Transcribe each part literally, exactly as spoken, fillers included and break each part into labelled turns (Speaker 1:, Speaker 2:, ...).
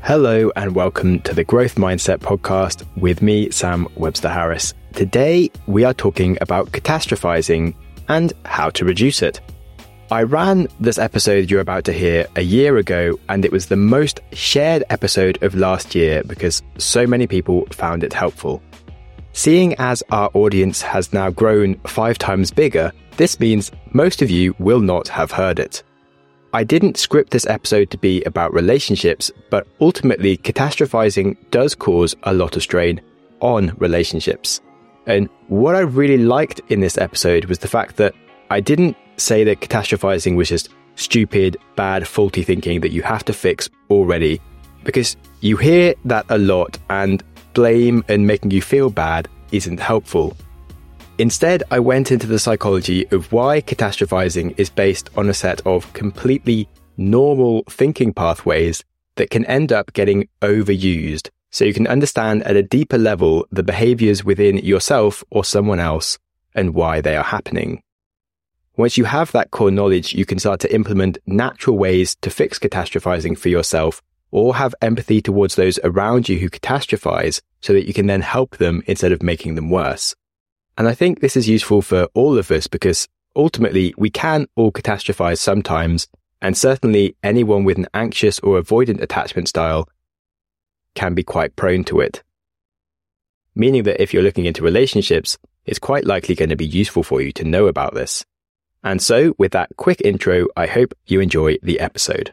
Speaker 1: Hello and welcome to the Growth Mindset podcast with me, Sam Webster Harris. Today, we are talking about catastrophizing and how to reduce it. I ran this episode you're about to hear a year ago, and it was the most shared episode of last year because so many people found it helpful. Seeing as our audience has now grown five times bigger, this means most of you will not have heard it. I didn't script this episode to be about relationships, but ultimately catastrophizing does cause a lot of strain on relationships. And what I really liked in this episode was the fact that I didn't say that catastrophizing was just stupid, bad, faulty thinking that you have to fix already, because you hear that a lot and blame and making you feel bad isn't helpful. Instead, I went into the psychology of why catastrophizing is based on a set of completely normal thinking pathways that can end up getting overused, so you can understand at a deeper level the behaviors within yourself or someone else and why they are happening. Once you have that core knowledge, you can start to implement natural ways to fix catastrophizing for yourself or have empathy towards those around you who catastrophize so that you can then help them instead of making them worse. And I think this is useful for all of us because ultimately we can all catastrophize sometimes, and certainly anyone with an anxious or avoidant attachment style can be quite prone to it. Meaning that if you're looking into relationships, it's quite likely going to be useful for you to know about this. And so with that quick intro, I hope you enjoy the episode.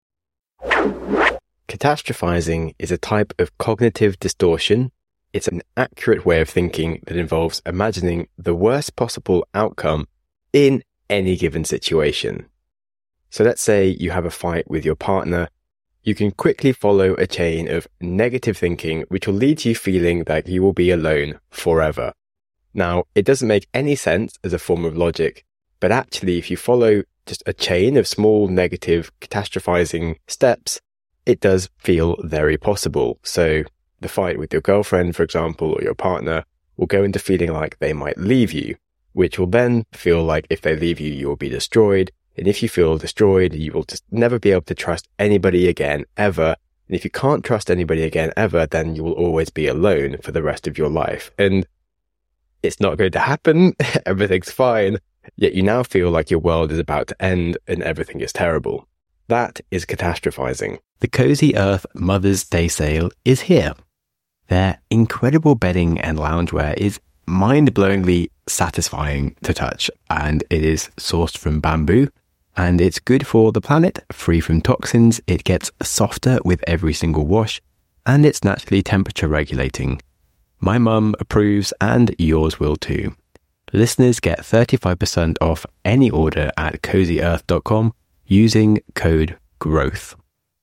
Speaker 1: Catastrophizing is a type of cognitive distortion. It's an accurate way of thinking that involves imagining the worst possible outcome in any given situation. So let's say you have a fight with your partner. You can quickly follow a chain of negative thinking, which will lead to you feeling that you will be alone forever. Now, it doesn't make any sense as a form of logic, but actually, if you follow just a chain of small negative catastrophizing steps, it does feel very possible. So the fight with your girlfriend, for example, or your partner will go into feeling like they might leave you, which will then feel like if they leave you, you will be destroyed. And if you feel destroyed, you will just never be able to trust anybody again, ever. And if you can't trust anybody again, ever, then you will always be alone for the rest of your life. And it's not going to happen. Everything's fine. Yet you now feel like your world is about to end and everything is terrible. That is catastrophizing. The Cozy Earth Mother's Day sale is here. Their incredible bedding and loungewear is mind-blowingly satisfying to touch, and it is sourced from bamboo, and it's good for the planet, free from toxins. It gets softer with every single wash, and it's naturally temperature regulating. My mum approves, and yours will too. Listeners get thirty-five percent off any order at cozy earth dot com using code GROWTH.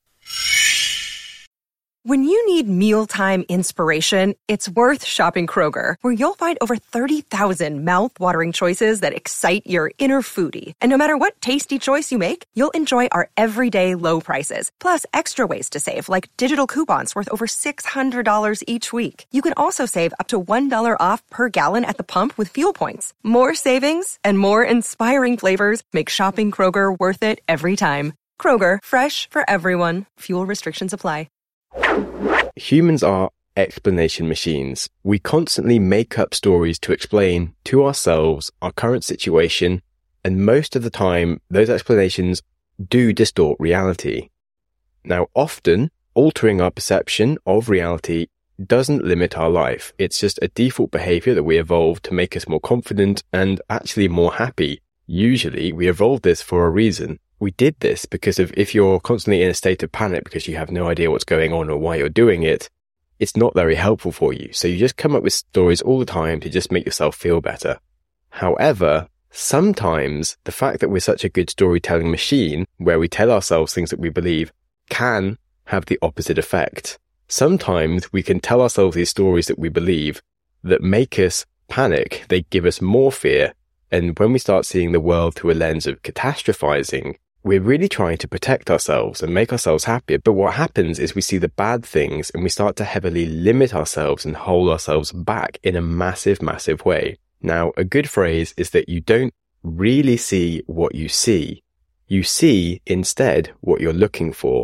Speaker 2: When you need mealtime inspiration, it's worth shopping Kroger, where you'll find over thirty thousand mouth-watering choices that excite your inner foodie. And no matter what tasty choice you make, you'll enjoy our everyday low prices, plus extra ways to save, like digital coupons worth over six hundred dollars each week. You can also save up to one dollar off per gallon at the pump with fuel points. More savings and more inspiring flavors make shopping Kroger worth it every time. Kroger, fresh for everyone. Fuel restrictions apply.
Speaker 1: Humans are explanation machines. We constantly make up stories to explain to ourselves our current situation, and most of the time, those explanations do distort reality. Now, often, altering our perception of reality doesn't limit our life. It's just a default behavior that we evolved to make us more confident and actually more happy. Usually, we evolved this for a reason. We did this because of if you're constantly in a state of panic because you have no idea what's going on or why you're doing it, it's not very helpful for you. So you just come up with stories all the time to just make yourself feel better. However, sometimes the fact that we're such a good storytelling machine where we tell ourselves things that we believe can have the opposite effect. Sometimes we can tell ourselves these stories that we believe that make us panic. They give us more fear. And when we start seeing the world through a lens of catastrophizing, we're really trying to protect ourselves and make ourselves happier. But what happens is we see the bad things and we start to heavily limit ourselves and hold ourselves back in a massive, massive way. Now, a good phrase is that you don't really see what you see. You see instead what you're looking for.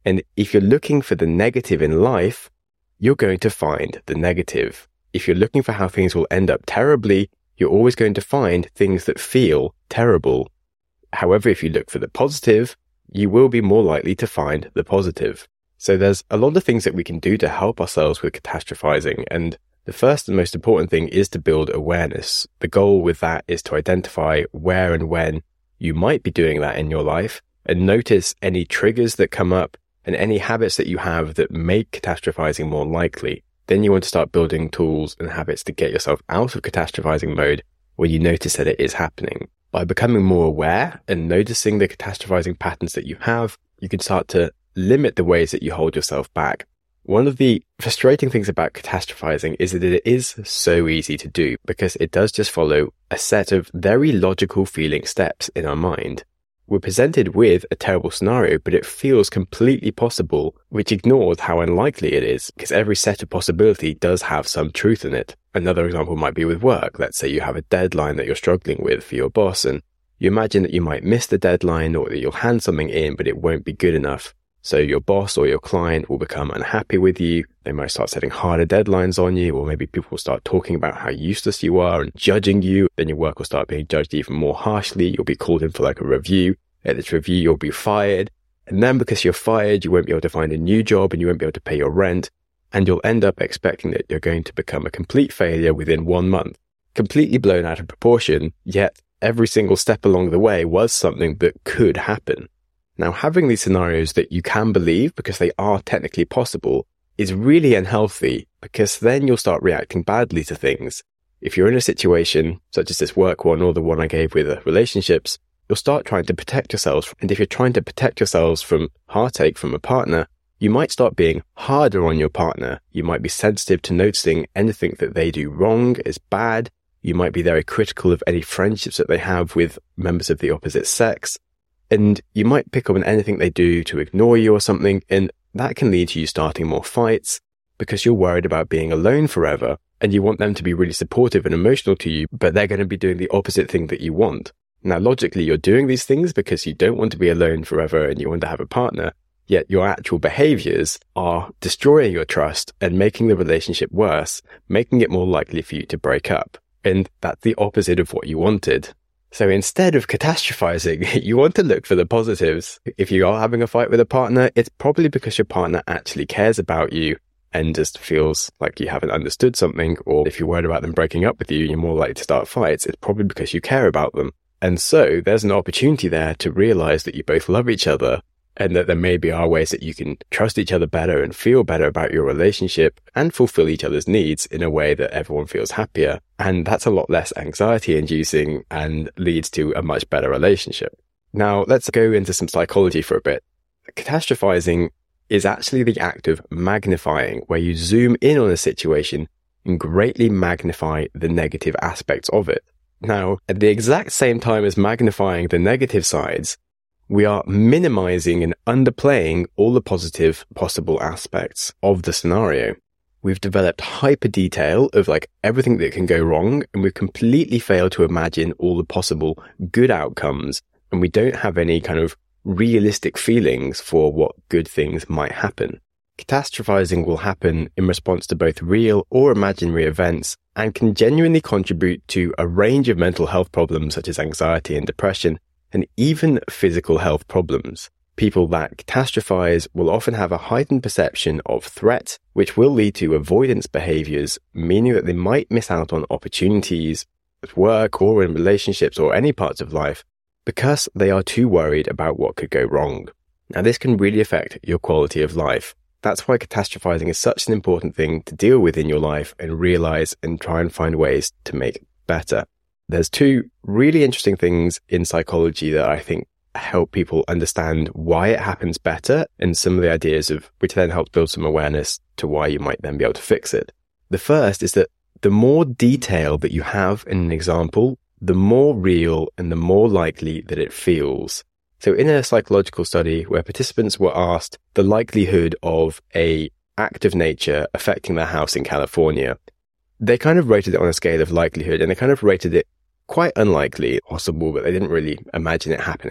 Speaker 1: And if you're looking for the negative in life, you're going to find the negative. If you're looking for how things will end up terribly, you're always going to find things that feel terrible. However, if you look for the positive, you will be more likely to find the positive. So there's a lot of things that we can do to help ourselves with catastrophizing. And the first and most important thing is to build awareness. The goal with that is to identify where and when you might be doing that in your life and notice any triggers that come up and any habits that you have that make catastrophizing more likely. Then you want to start building tools and habits to get yourself out of catastrophizing mode when you notice that it is happening. By becoming more aware and noticing the catastrophizing patterns that you have, you can start to limit the ways that you hold yourself back. One of the frustrating things about catastrophizing is that it is so easy to do because it does just follow a set of very logical feeling steps in our mind. We're presented with a terrible scenario, but it feels completely possible, which ignores how unlikely it is, because every set of possibility does have some truth in it. Another example might be with work. Let's say you have a deadline that you're struggling with for your boss, and you imagine that you might miss the deadline or that you'll hand something in, but it won't be good enough. So your boss or your client will become unhappy with you. They might start setting harder deadlines on you, or maybe people will start talking about how useless you are and judging you. Then your work will start being judged even more harshly. You'll be called in for like a review. At this review, you'll be fired. And then because you're fired, you won't be able to find a new job and you won't be able to pay your rent. And you'll end up expecting that you're going to become a complete failure within one month. Completely blown out of proportion, yet every single step along the way was something that could happen. Now, having these scenarios that you can believe because they are technically possible is really unhealthy, because then you'll start reacting badly to things. If you're in a situation such as this work one or the one I gave with relationships, you'll start trying to protect yourselves. And if you're trying to protect yourselves from heartache from a partner, you might start being harder on your partner. You might be sensitive to noticing anything that they do wrong is bad. You might be very critical of any friendships that they have with members of the opposite sex. And you might pick up on anything they do to ignore you or something, and that can lead to you starting more fights because you're worried about being alone forever and you want them to be really supportive and emotional to you, but they're going to be doing the opposite thing that you want. Now, logically, you're doing these things because you don't want to be alone forever and you want to have a partner, yet your actual behaviors are destroying your trust and making the relationship worse, making it more likely for you to break up. And that's the opposite of what you wanted. So instead of catastrophizing, you want to look for the positives. If you are having a fight with a partner, it's probably because your partner actually cares about you and just feels like you haven't understood something. Or if you're worried about them breaking up with you, you're more likely to start fights. It's probably because you care about them. And so there's an opportunity there to realize that you both love each other and that there maybe are ways that you can trust each other better and feel better about your relationship and fulfill each other's needs in a way that everyone feels happier. And that's a lot less anxiety inducing and leads to a much better relationship. Now, let's go into some psychology for a bit. Catastrophizing is actually the act of magnifying, where you zoom in on a situation and greatly magnify the negative aspects of it. Now, at the exact same time as magnifying the negative sides, we are minimizing and underplaying all the positive possible aspects of the scenario. We've developed hyper detail of like everything that can go wrong, and we've completely failed to imagine all the possible good outcomes, and we don't have any kind of realistic feelings for what good things might happen. Catastrophizing will happen in response to both real or imaginary events and can genuinely contribute to a range of mental health problems such as anxiety and depression, and even physical health problems. People that catastrophize will often have a heightened perception of threat, which will lead to avoidance behaviors, meaning that they might miss out on opportunities at work or in relationships or any parts of life because they are too worried about what could go wrong. Now, this can really affect your quality of life. That's why catastrophizing is such an important thing to deal with in your life and realize and try and find ways to make better. There's two really interesting things in psychology that I think help people understand why it happens better, and some of the ideas of which then helps build some awareness to why you might then be able to fix it. The first is that the more detail that you have in an example, the more real and the more likely that it feels. So in a psychological study where participants were asked the likelihood of a act of nature affecting their house in California, they kind of rated it on a scale of likelihood, and they kind of rated it quite unlikely, possible, but they didn't really imagine it happening.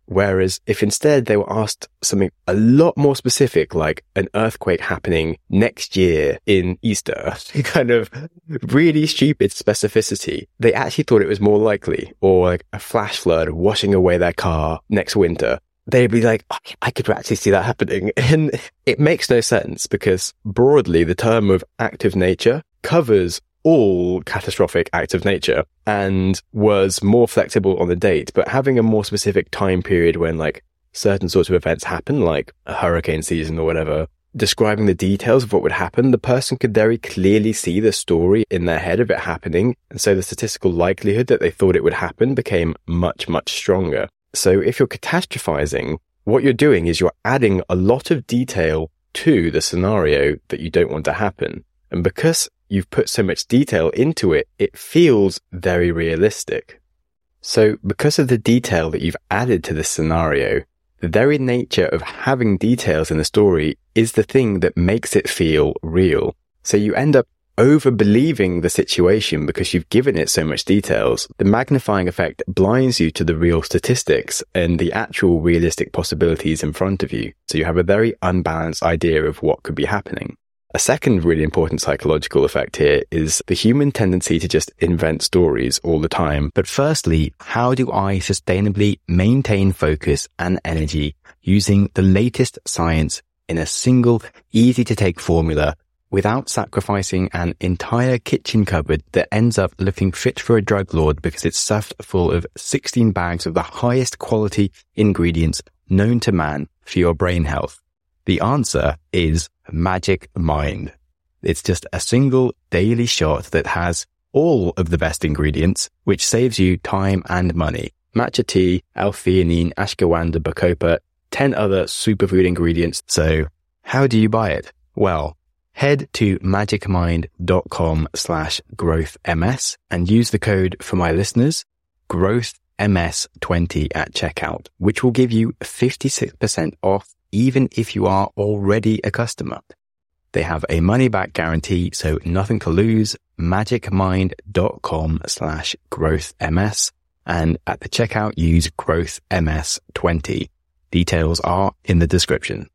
Speaker 1: Whereas if instead they were asked something a lot more specific, like an earthquake happening next year in Easter, kind of really stupid specificity, they actually thought it was more likely, or like a flash flood washing away their car next winter. They'd be like, oh, I could actually see that happening. And it makes no sense because broadly the term of active nature covers all catastrophic acts of nature and was more flexible on the date, but having a more specific time period when like certain sorts of events happen, like a hurricane season or whatever, describing the details of what would happen, the person could very clearly see the story in their head of it happening. And so the statistical likelihood that they thought it would happen became much, much stronger. So if you're catastrophizing, what you're doing is you're adding a lot of detail to the scenario that you don't want to happen. And because you've put so much detail into it, it feels very realistic. So because of the detail that you've added to this scenario, the very nature of having details in the story is the thing that makes it feel real. So you end up over-believing the situation because you've given it so much details. The magnifying effect blinds you to the real statistics and the actual realistic possibilities in front of you. So you have a very unbalanced idea of what could be happening. A second really important psychological effect here is the human tendency to just invent stories all the time. But firstly, how do I sustainably maintain focus and energy using the latest science in a single, easy-to-take formula without sacrificing an entire kitchen cupboard that ends up looking fit for a drug lord because it's stuffed full of sixteen bags of the highest quality ingredients known to man for your brain health? The answer is Magic Mind. It's just a single daily shot that has all of the best ingredients, which saves you time and money. Matcha tea, L-theanine, ashwagandha, bacopa, ten other superfood ingredients. So how do you buy it? Well, head to magicmind.com slash growthms and use the code for my listeners, growth M S twenty at checkout, which will give you fifty-six percent off even if you are already a customer. They have a money-back guarantee, so nothing to lose. magicmind.com slash growthms. And at the checkout, use growth M S twenty. Details are in the description.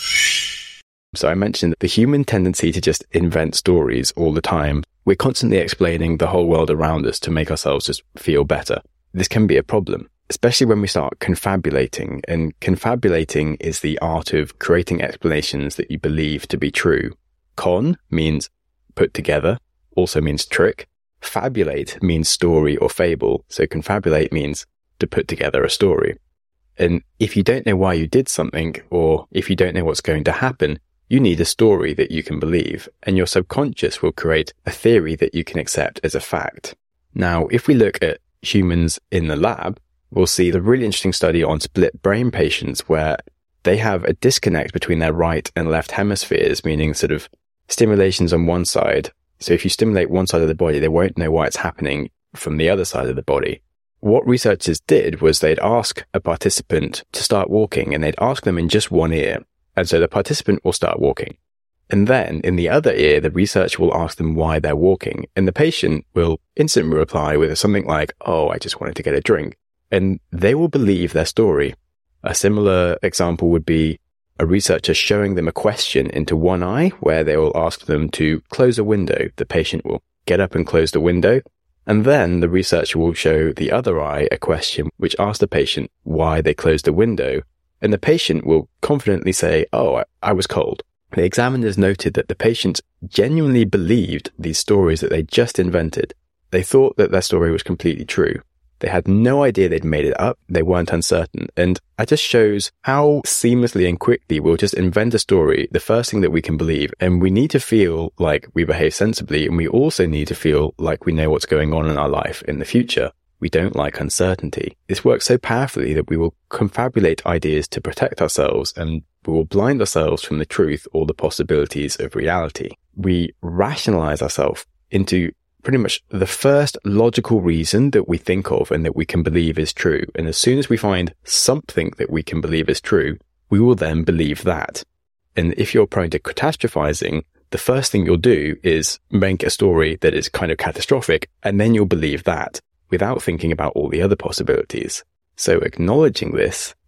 Speaker 1: So I mentioned the human tendency to just invent stories all the time. We're constantly explaining the whole world around us to make ourselves just feel better. This can be a problem, especially when we start confabulating. And confabulating is the art of creating explanations that you believe to be true. Con means put together, also means trick. Fabulate means story or fable. So confabulate means to put together a story. And if you don't know why you did something, or if you don't know what's going to happen, you need a story that you can believe, and your subconscious will create a theory that you can accept as a fact. Now, if we look at humans in the lab, we'll see the really interesting study on split brain patients where they have a disconnect between their right and left hemispheres, meaning sort of stimulations on one side. So if you stimulate one side of the body, they won't know why it's happening from the other side of the body. What researchers did was they'd ask a participant to start walking, and they'd ask them in just one ear. And so the participant will start walking. And then in the other ear, the researcher will ask them why they're walking. And the patient will instantly reply with something like, oh, I just wanted to get a drink. And they will believe their story. A similar example would be a researcher showing them a question into one eye where they will ask them to close a window. The patient will get up and close the window. And then the researcher will show the other eye a question which asks the patient why they closed the window. And the patient will confidently say, oh, I, I was cold. The examiners noted that the patients genuinely believed these stories that they just invented. They thought that their story was completely true. They had no idea they'd made it up. They weren't uncertain. And it just shows how seamlessly and quickly we'll just invent a story, the first thing that we can believe. And we need to feel like we behave sensibly. And we also need to feel like we know what's going on in our life in the future. We don't like uncertainty. This works so powerfully that we will confabulate ideas to protect ourselves, and we will blind ourselves from the truth or the possibilities of reality. We rationalize ourselves into pretty much the first logical reason that we think of and that we can believe is true. And as soon as we find something that we can believe is true, we will then believe that. And if you're prone to catastrophizing, the first thing you'll do is make a story that is kind of catastrophic, and then you'll believe that without thinking about all the other possibilities. So acknowledging this,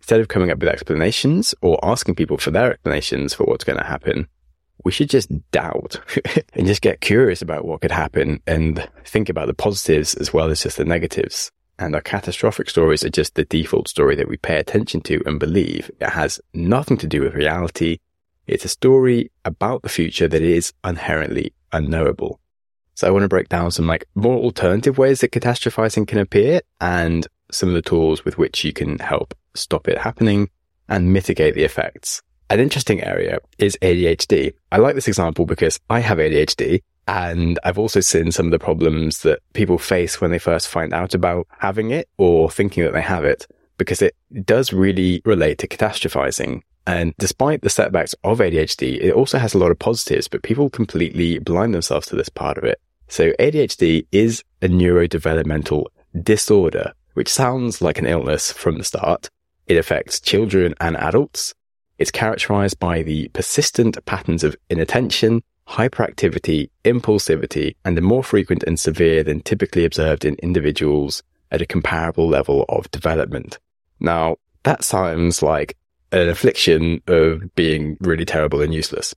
Speaker 1: instead of coming up with explanations or asking people for their explanations for what's going to happen, we should just doubt and just get curious about what could happen and think about the positives as well as just the negatives. And our catastrophic stories are just the default story that we pay attention to and believe. It has nothing to do with reality. It's a story about the future that is inherently unknowable. So I want to break down some like more alternative ways that catastrophizing can appear and some of the tools with which you can help stop it happening and mitigate the effects. An interesting area is A D H D. I like this example because I have A D H D and I've also seen some of the problems that people face when they first find out about having it or thinking that they have it, because it does really relate to catastrophizing. And despite the setbacks of A D H D, it also has a lot of positives, but people completely blind themselves to this part of it. So A D H D is a neurodevelopmental disorder, which sounds like an illness from the start. It affects children and adults. It's characterized by the persistent patterns of inattention, hyperactivity, impulsivity, and are more frequent and severe than typically observed in individuals at a comparable level of development. Now, that sounds like an affliction of being really terrible and useless.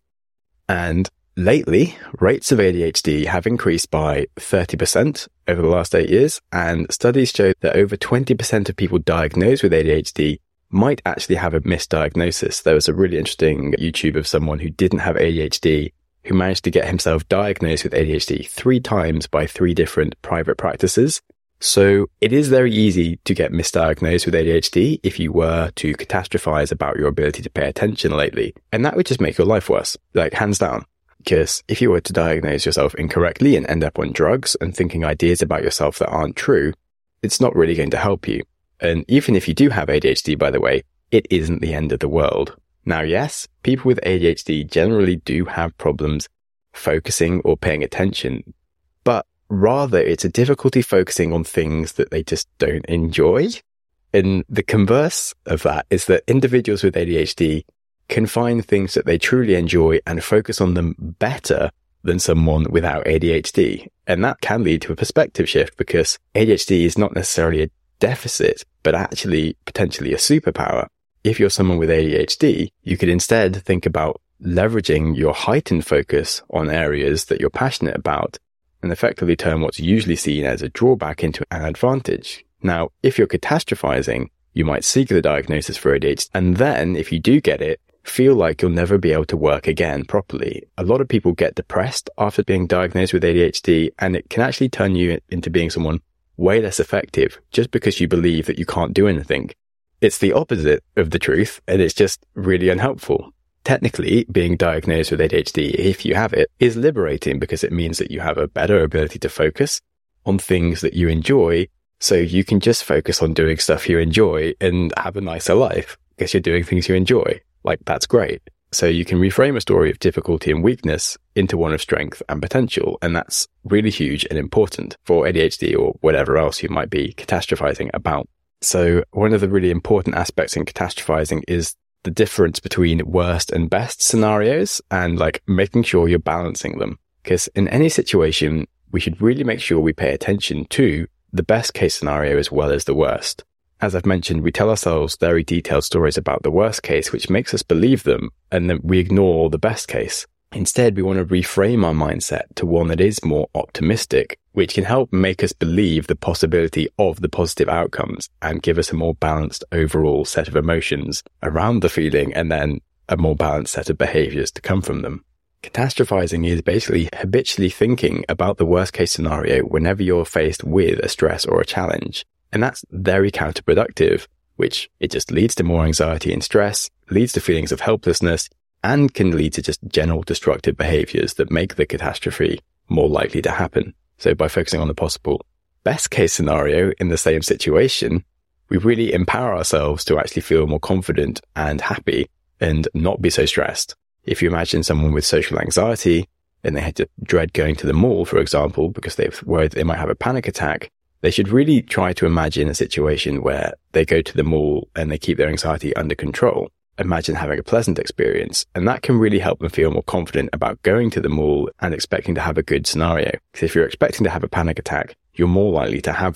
Speaker 1: And lately, rates of A D H D have increased by thirty percent over the last eight years, and studies show that over twenty percent of people diagnosed with A D H D might actually have a misdiagnosis. There was a really interesting YouTube of someone who didn't have A D H D, who managed to get himself diagnosed with A D H D three times by three different private practices. So it is very easy to get misdiagnosed with A D H D if you were to catastrophize about your ability to pay attention lately. And that would just make your life worse, like hands down. Because if you were to diagnose yourself incorrectly and end up on drugs and thinking ideas about yourself that aren't true, it's not really going to help you. And even if you do have A D H D, by the way, it isn't the end of the world. Now, yes, people with A D H D generally do have problems focusing or paying attention, but rather it's a difficulty focusing on things that they just don't enjoy. And the converse of that is that individuals with A D H D can find things that they truly enjoy and focus on them better than someone without A D H D. And that can lead to a perspective shift, because A D H D is not necessarily a deficit, but actually potentially a superpower. If you're someone with A D H D, you could instead think about leveraging your heightened focus on areas that you're passionate about and effectively turn what's usually seen as a drawback into an advantage. Now, if you're catastrophizing, you might seek the diagnosis for A D H D, and then, if you do get it, feel like you'll never be able to work again properly. A lot of people get depressed after being diagnosed with A D H D, and it can actually turn you into being someone way less effective just because you believe that you can't do anything. It's the opposite of the truth, and it's just really unhelpful. Technically, being diagnosed with A D H D, if you have it, is liberating, because it means that you have a better ability to focus on things that you enjoy, so you can just focus on doing stuff you enjoy and have a nicer life because you're doing things you enjoy. Like, that's great. So you can reframe a story of difficulty and weakness into one of strength and potential, and that's really huge and important for A D H D or whatever else you might be catastrophizing about. So one of the really important aspects in catastrophizing is the difference between worst and best scenarios, and like making sure you're balancing them. Because in any situation, we should really make sure we pay attention to the best case scenario as well as the worst. As I've mentioned, we tell ourselves very detailed stories about the worst case, which makes us believe them, and then we ignore the best case. Instead, we want to reframe our mindset to one that is more optimistic, which can help make us believe the possibility of the positive outcomes and give us a more balanced overall set of emotions around the feeling, and then a more balanced set of behaviors to come from them. Catastrophizing is basically habitually thinking about the worst case scenario whenever you're faced with a stress or a challenge. And that's very counterproductive, which it just leads to more anxiety and stress, leads to feelings of helplessness, and can lead to just general destructive behaviors that make the catastrophe more likely to happen. So by focusing on the possible best case scenario in the same situation, we really empower ourselves to actually feel more confident and happy and not be so stressed. If you imagine someone with social anxiety and they had to dread going to the mall, for example, because they've worried they might have a panic attack, they should really try to imagine a situation where they go to the mall and they keep their anxiety under control. Imagine having a pleasant experience, and that can really help them feel more confident about going to the mall and expecting to have a good scenario. Because if you're expecting to have a panic attack, you're more likely to have one.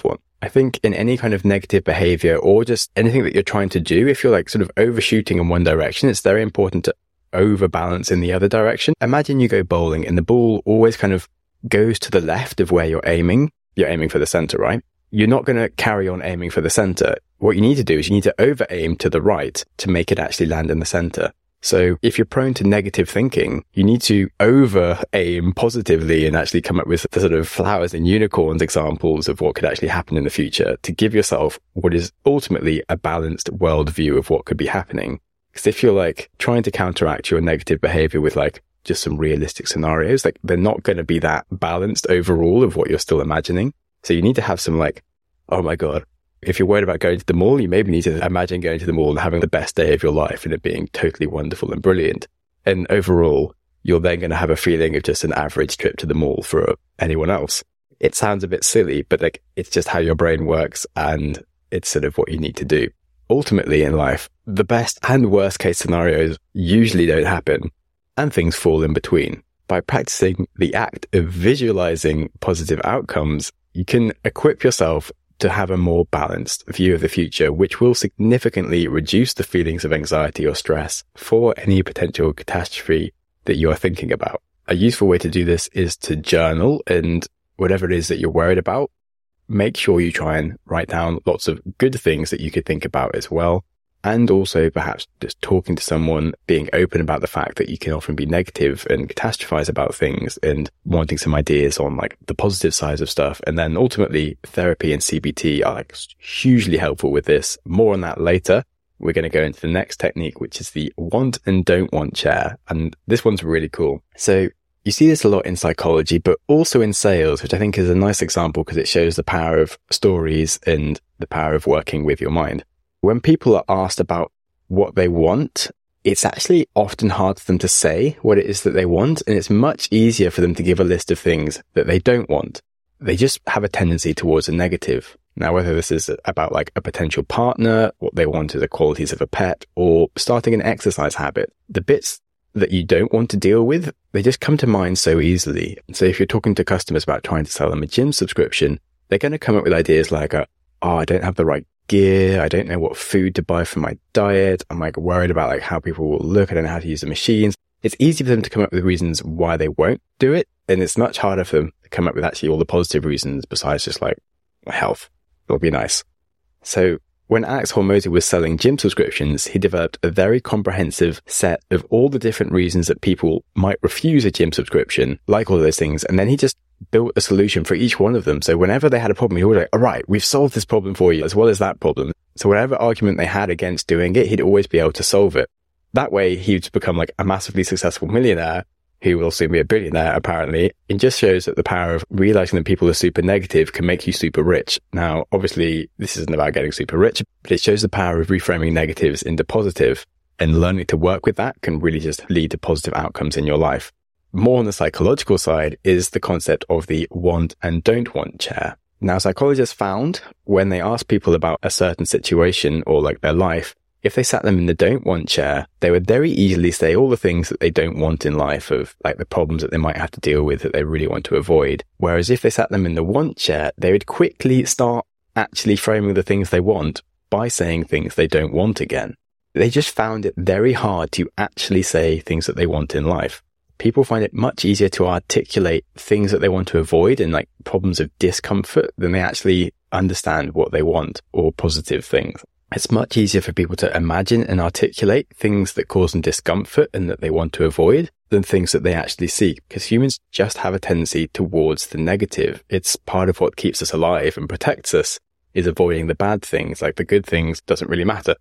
Speaker 1: I think in any kind of negative behavior or just anything that you're trying to do, if you're like sort of overshooting in one direction, it's very important to overbalance in the other direction. Imagine you go bowling and the ball always kind of goes to the left of where you're aiming. You're aiming for the center, right? You're not going to carry on aiming for the center. What you need to do is you need to over aim to the right to make it actually land in the center. So if you're prone to negative thinking, you need to over aim positively and actually come up with the sort of flowers and unicorns examples of what could actually happen in the future to give yourself what is ultimately a balanced worldview of what could be happening. Because if you're like trying to counteract your negative behavior with like just some realistic scenarios, like they're not going to be that balanced overall of what you're still imagining. So you need to have some like, oh my God, if you're worried about going to the mall, you maybe need to imagine going to the mall and having the best day of your life and it being totally wonderful and brilliant. And overall, you're then going to have a feeling of just an average trip to the mall for anyone else. It sounds a bit silly, but like it's just how your brain works and it's sort of what you need to do. Ultimately in life, the best and worst case scenarios usually don't happen and things fall in between. By practicing the act of visualizing positive outcomes, you can equip yourself to have a more balanced view of the future, which will significantly reduce the feelings of anxiety or stress for any potential catastrophe that you are thinking about. A useful way to do this is to journal, and whatever it is that you're worried about, make sure you try and write down lots of good things that you could think about as well. And also perhaps just talking to someone, being open about the fact that you can often be negative and catastrophize about things and wanting some ideas on like the positive sides of stuff. And then ultimately therapy and C B T are like hugely helpful with this. More on that later. We're going to go into the next technique, which is the want and don't want chair. And this one's really cool. So you see this a lot in psychology, but also in sales, which I think is a nice example because it shows the power of stories and the power of working with your mind. When people are asked about what they want, it's actually often hard for them to say what it is that they want. And it's much easier for them to give a list of things that they don't want. They just have a tendency towards a negative. Now, whether this is about like a potential partner, what they want is the qualities of a pet, or starting an exercise habit, the bits that you don't want to deal with, they just come to mind so easily. So if you're talking to customers about trying to sell them a gym subscription, they're going to come up with ideas like, oh, I don't have the right gear. I don't know what food to buy for my diet. I'm like worried about like how people will look. I don't know how to use the machines. It's easy for them to come up with reasons why they won't do it. And it's much harder for them to come up with actually all the positive reasons besides just like health. It'll be nice. So when Alex Hormozi was selling gym subscriptions, he developed a very comprehensive set of all the different reasons that people might refuse a gym subscription, like all of those things. And then he just built a solution for each one of them. So whenever they had a problem, he would like, all right, we've solved this problem for you as well as that problem. So whatever argument they had against doing it, he'd always be able to solve it. That way he'd become like a massively successful millionaire who will soon be a billionaire, apparently. It just shows that the power of realizing that people are super negative can make you super rich. Now, obviously, this isn't about getting super rich, but it shows the power of reframing negatives into positive, and learning to work with that can really just lead to positive outcomes in your life. More on the psychological side is the concept of the want and don't want chair. Now, psychologists found when they asked people about a certain situation or like their life, if they sat them in the don't want chair, they would very easily say all the things that they don't want in life, of like the problems that they might have to deal with that they really want to avoid. Whereas if they sat them in the want chair, they would quickly start actually framing the things they want by saying things they don't want again. They just found it very hard to actually say things that they want in life. People find it much easier to articulate things that they want to avoid and like problems of discomfort than they actually understand what they want or positive things. It's much easier for people to imagine and articulate things that cause them discomfort and that they want to avoid than things that they actually seek, because humans just have a tendency towards the negative. It's part of what keeps us alive and protects us, is avoiding the bad things. Like the good things doesn't really matter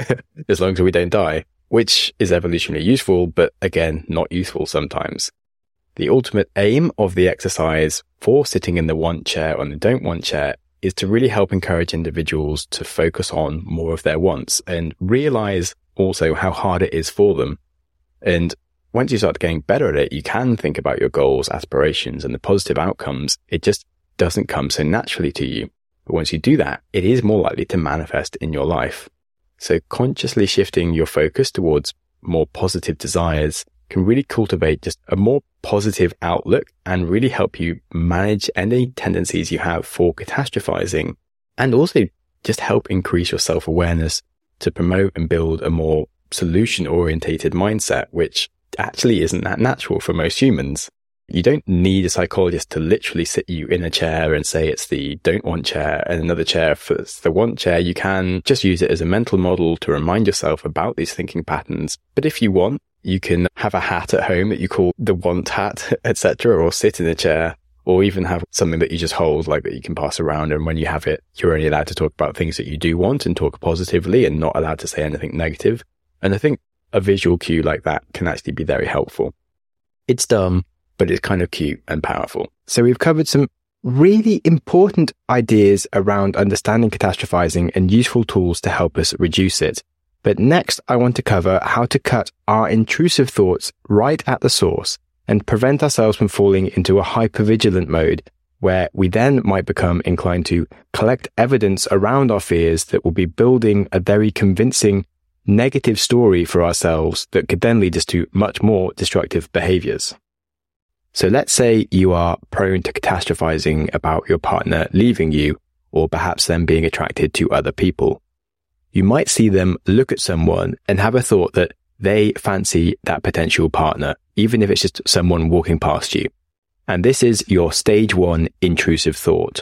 Speaker 1: as long as we don't die, which is evolutionarily useful, but again, not useful sometimes. The ultimate aim of the exercise for sitting in the want chair or the don't want chair is to really help encourage individuals to focus on more of their wants and realize also how hard it is for them. And once you start getting better at it, you can think about your goals, aspirations, and the positive outcomes. It just doesn't come so naturally to you. But once you do that, it is more likely to manifest in your life. So consciously shifting your focus towards more positive desires can really cultivate just a more positive outlook and really help you manage any tendencies you have for catastrophizing and also just help increase your self-awareness to promote and build a more solution-orientated mindset, which actually isn't that natural for most humans. You don't need a psychologist to literally sit you in a chair and say it's the don't want chair and another chair for the want chair. You can just use it as a mental model to remind yourself about these thinking patterns. But if you want, you can have a hat at home that you call the want hat, et cetera, or sit in a chair, or even have something that you just hold, like that you can pass around. And when you have it, you're only allowed to talk about things that you do want and talk positively and not allowed to say anything negative. And I think a visual cue like that can actually be very helpful. It's dumb, but it's kind of cute and powerful. So we've covered some really important ideas around understanding catastrophizing and useful tools to help us reduce it. But next, I want to cover how to cut our intrusive thoughts right at the source and prevent ourselves from falling into a hypervigilant mode, where we then might become inclined to collect evidence around our fears that will be building a very convincing negative story for ourselves that could then lead us to much more destructive behaviors. So let's say you are prone to catastrophizing about your partner leaving you, or perhaps them being attracted to other people. You might see them look at someone and have a thought that they fancy that potential partner, even if it's just someone walking past you. And this is your stage one intrusive thought.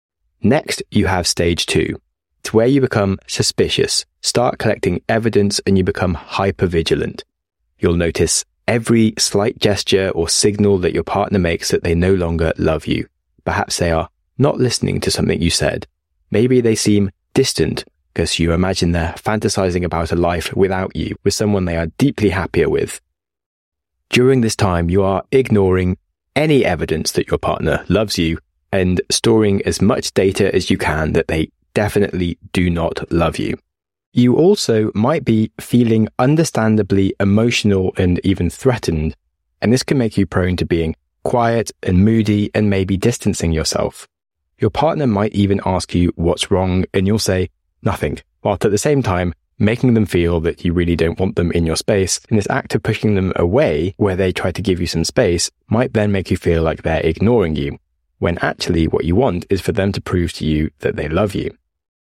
Speaker 1: Next, you have stage two. It's where you become suspicious, start collecting evidence, and you become hypervigilant. You'll notice every slight gesture or signal that your partner makes that they no longer love you. Perhaps they are not listening to something you said. Maybe they seem distant because you imagine they're fantasizing about a life without you, with someone they are deeply happier with. During this time, you are ignoring any evidence that your partner loves you and storing as much data as you can that they definitely do not love you. You also might be feeling understandably emotional and even threatened, and this can make you prone to being quiet and moody and maybe distancing yourself. Your partner might even ask you what's wrong, and you'll say nothing, while at the same time making them feel that you really don't want them in your space. And this act of pushing them away, where they try to give you some space, might then make you feel like they're ignoring you, when actually what you want is for them to prove to you that they love you.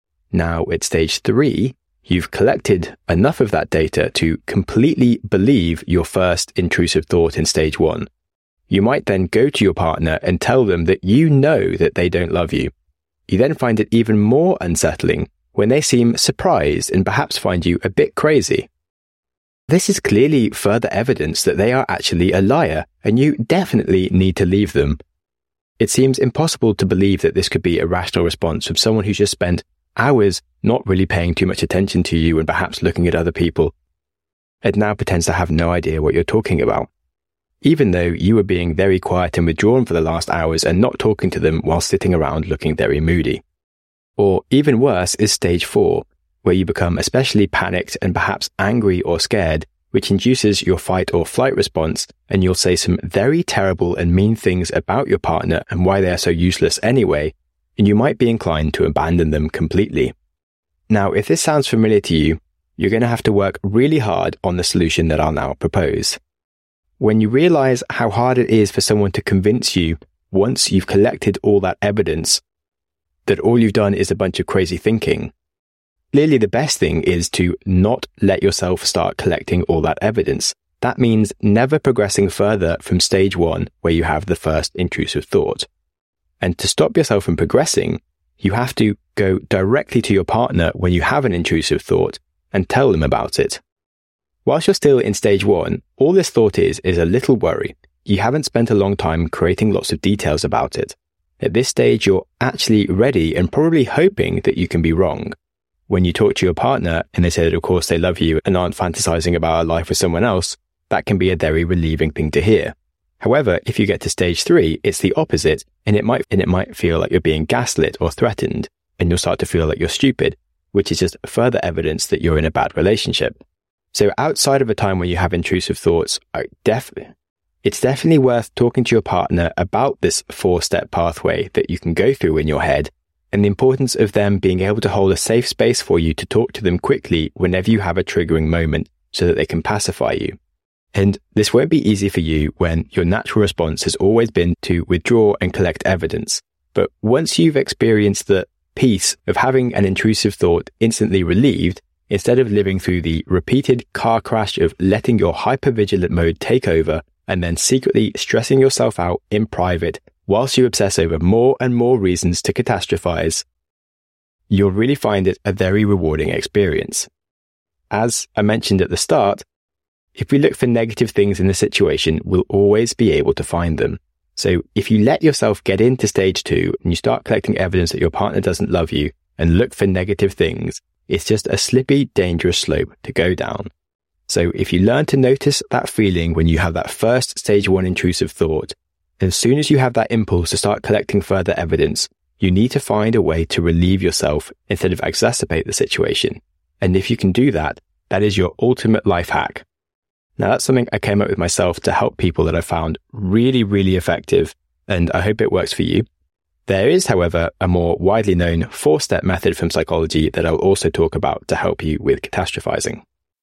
Speaker 1: Now at stage three, you've collected enough of that data to completely believe your first intrusive thought in stage one. You might then go to your partner and tell them that you know that they don't love you. You then find it even more unsettling when they seem surprised and perhaps find you a bit crazy. This is clearly further evidence that they are actually a liar, and you definitely need to leave them. It seems impossible to believe that this could be a rational response from someone who's just spent hours not really paying too much attention to you and perhaps looking at other people, and now pretends to have no idea what you're talking about, even though you were being very quiet and withdrawn for the last hours and not talking to them while sitting around looking very moody. Or even worse is stage four, where you become especially panicked and perhaps angry or scared, which induces your fight or flight response, and you'll say some very terrible and mean things about your partner and why they are so useless anyway, and you might be inclined to abandon them completely. Now, if this sounds familiar to you, you're going to have to work really hard on the solution that I'll now propose. When you realize how hard it is for someone to convince you once you've collected all that evidence that all you've done is a bunch of crazy thinking, clearly the best thing is to not let yourself start collecting all that evidence. That means never progressing further from stage one, where you have the first intrusive thought. And to stop yourself from progressing, you have to go directly to your partner when you have an intrusive thought and tell them about it. Whilst you're still in stage one, all this thought is, is a little worry. You haven't spent a long time creating lots of details about it. At this stage, you're actually ready and probably hoping that you can be wrong. When you talk to your partner and they say that of course they love you and aren't fantasizing about a life with someone else, that can be a very relieving thing to hear. However, if you get to stage three, it's the opposite, and it might and it might feel like you're being gaslit or threatened, and you'll start to feel like you're stupid, which is just further evidence that you're in a bad relationship. So outside of a time where you have intrusive thoughts, I definitely, it's definitely worth talking to your partner about this four-step pathway that you can go through in your head, and the importance of them being able to hold a safe space for you to talk to them quickly whenever you have a triggering moment so that they can pacify you. And this won't be easy for you when your natural response has always been to withdraw and collect evidence. But once you've experienced that peace of having an intrusive thought instantly relieved instead of living through the repeated car crash of letting your hypervigilant mode take over and then secretly stressing yourself out in private whilst you obsess over more and more reasons to catastrophize. You'll really find it a very rewarding experience. As I mentioned at the start, if we look for negative things in the situation, we'll always be able to find them. So if you let yourself get into stage two and you start collecting evidence that your partner doesn't love you and look for negative things, it's just a slippy, dangerous slope to go down. So if you learn to notice that feeling when you have that first stage one intrusive thought, as soon as you have that impulse to start collecting further evidence, you need to find a way to relieve yourself instead of exacerbate the situation. And if you can do that, that is your ultimate life hack. Now that's something I came up with myself to help people that I found really, really effective, and I hope it works for you. There is, however, a more widely known four-step method from psychology that I'll also talk about to help you with catastrophizing.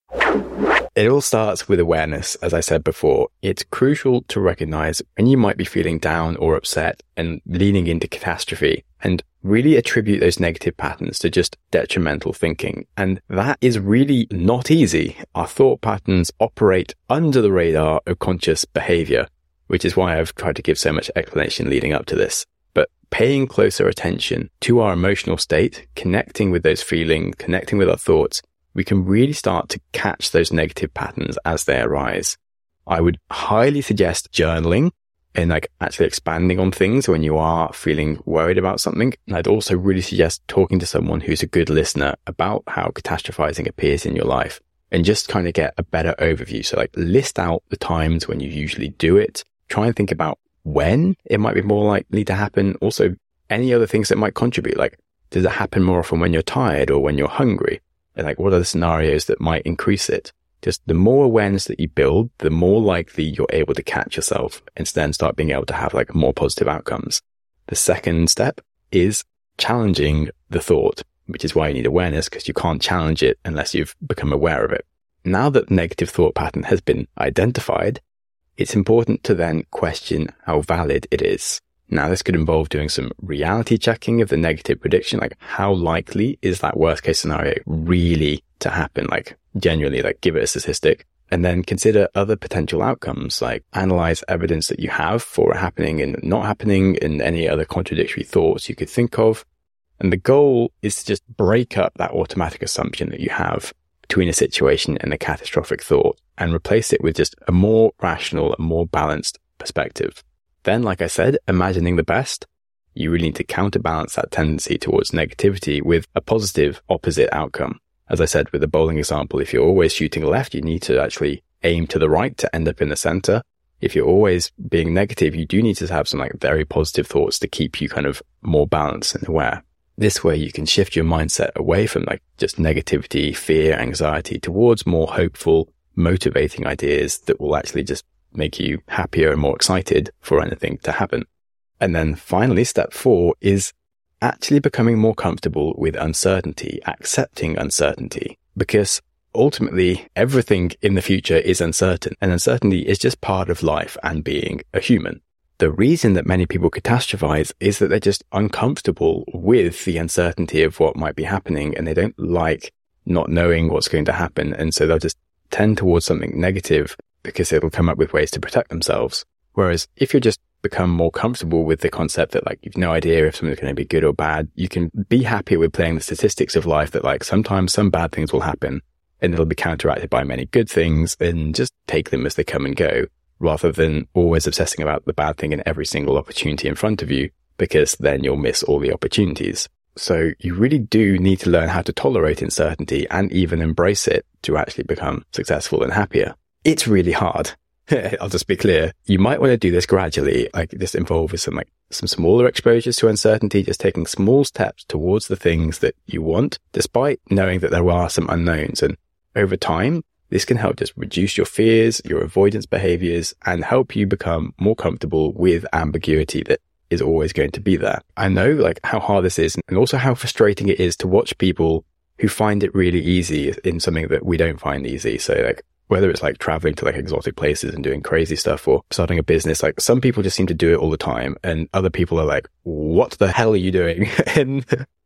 Speaker 1: It all starts with awareness, as I said before. It's crucial to recognize when you might be feeling down or upset and leaning into catastrophe, and really attribute those negative patterns to just detrimental thinking. And that is really not easy. Our thought patterns operate under the radar of conscious behavior, which is why I've tried to give so much explanation leading up to this. But paying closer attention to our emotional state, connecting with those feelings, connecting with our thoughts, we can really start to catch those negative patterns as they arise. I would highly suggest journaling and like actually expanding on things when you are feeling worried about something. And I'd also really suggest talking to someone who's a good listener about how catastrophizing appears in your life and just kind of get a better overview. So like list out the times when you usually do it. Try and think about when it might be more likely to happen. Also, any other things that might contribute. Like, does it happen more often when you're tired or when you're hungry? And like, what are the scenarios that might increase it? Just the more awareness that you build, the more likely you're able to catch yourself and then start being able to have like more positive outcomes. The second step is challenging the thought, which is why you need awareness, because you can't challenge it unless you've become aware of it. Now that the negative thought pattern has been identified, it's important to then question how valid it is. Now, this could involve doing some reality checking of the negative prediction, like how likely is that worst case scenario really to happen? Like genuinely, like give it a statistic, and then consider other potential outcomes, like analyze evidence that you have for it happening and not happening and any other contradictory thoughts you could think of. And the goal is to just break up that automatic assumption that you have between a situation and a catastrophic thought and replace it with just a more rational and more balanced perspective. Then, like I said, imagining the best, you really need to counterbalance that tendency towards negativity with a positive opposite outcome. As I said with the bowling example, if you're always shooting left, you need to actually aim to the right to end up in the center. If you're always being negative, you do need to have some like very positive thoughts to keep you kind of more balanced and aware. This way you can shift your mindset away from like just negativity, fear, anxiety towards more hopeful, motivating ideas that will actually just make you happier and more excited for anything to happen. And then finally, step four is actually becoming more comfortable with uncertainty, accepting uncertainty, because ultimately everything in the future is uncertain, and uncertainty is just part of life and being a human. The reason that many people catastrophize is that they're just uncomfortable with the uncertainty of what might be happening, and they don't like not knowing what's going to happen. And so they'll just tend towards something negative because it'll come up with ways to protect themselves. Whereas if you just become more comfortable with the concept that like you've no idea if something's going to be good or bad, you can be happier with playing the statistics of life that like sometimes some bad things will happen and it'll be counteracted by many good things, and just take them as they come and go, rather than always obsessing about the bad thing in every single opportunity in front of you, because then you'll miss all the opportunities. So you really do need to learn how to tolerate uncertainty and even embrace it to actually become successful and happier. It's really hard. I'll just be clear. You might want to do this gradually, like this involve with some like some smaller exposures to uncertainty, just taking small steps towards the things that you want, despite knowing that there are some unknowns. And over time, this can help just reduce your fears, your avoidance behaviors, and help you become more comfortable with ambiguity that is always going to be there. I know like how hard this is, and also how frustrating it is to watch people who find it really easy in something that we don't find easy. So like, whether it's like traveling to like exotic places and doing crazy stuff or starting a business, like some people just seem to do it all the time, and other people are like, what the hell are you doing? And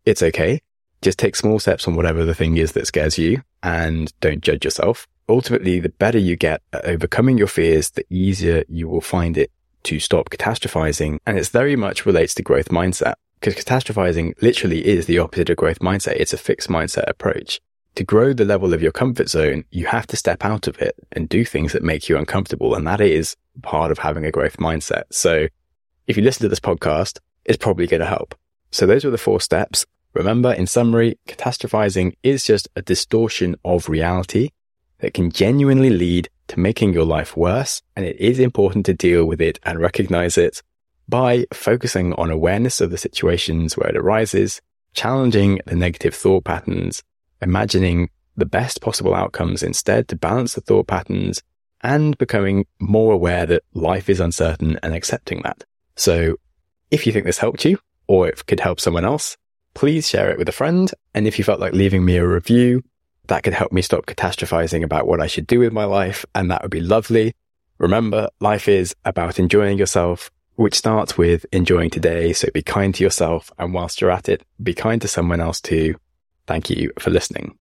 Speaker 1: it's okay. Just take small steps on whatever the thing is that scares you and don't judge yourself. Ultimately, the better you get at overcoming your fears, the easier you will find it to stop catastrophizing. And it very much relates to growth mindset, because catastrophizing literally is the opposite of growth mindset. It's a fixed mindset approach. To grow the level of your comfort zone, you have to step out of it and do things that make you uncomfortable. And that is part of having a growth mindset. So if you listen to this podcast, it's probably going to help. So those were the four steps. Remember, in summary, catastrophizing is just a distortion of reality that can genuinely lead to making your life worse. And it is important to deal with it and recognize it by focusing on awareness of the situations where it arises, challenging the negative thought patterns, imagining the best possible outcomes instead to balance the thought patterns, and becoming more aware that life is uncertain and accepting that. So if you think this helped you, or it could help someone else, please share it with a friend. And if you felt like leaving me a review, that could help me stop catastrophizing about what I should do with my life, and that would be lovely. Remember, life is about enjoying yourself, which starts with enjoying today. So be kind to yourself, and whilst you're at it, be kind to someone else too. Thank you for listening.